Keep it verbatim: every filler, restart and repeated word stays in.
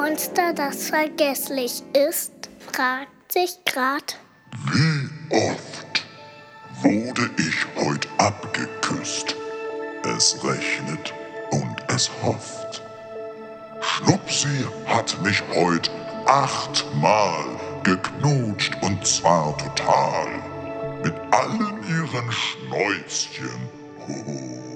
Monster, das vergesslich ist, fragt sich grad: Wie oft wurde ich heut abgeküsst? Es rechnet und es hofft. Schnupsi hat mich heut achtmal geknutscht und zwar total. Mit allen ihren Schnäuzchen. Hoho.